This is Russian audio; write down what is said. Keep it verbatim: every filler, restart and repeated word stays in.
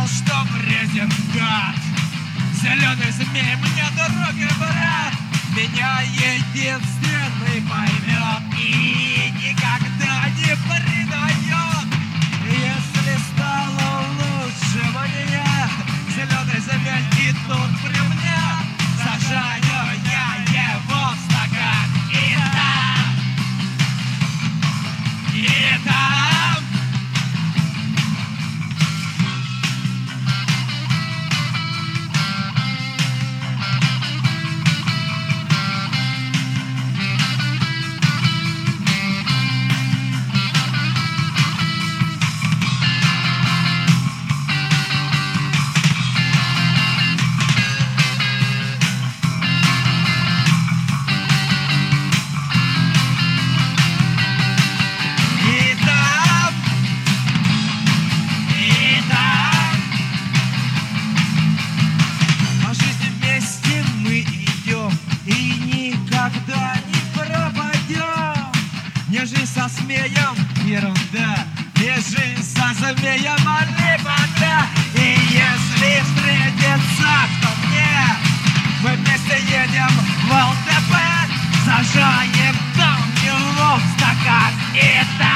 знал, что вреден гад. Зеленый змей, мне дорога, брат. Меня единственный поймет и никогда не предает. Если стало лучше мне, зеленый змей и тут при мне. Сажаю я его в стакан и там, и там. Не жизнь со змеем, ерунда. Не жизнь со змеем, а лепота. И если встретится кто мне, мы вместе едем в ЛДП. Сажаем там его в стакан и так.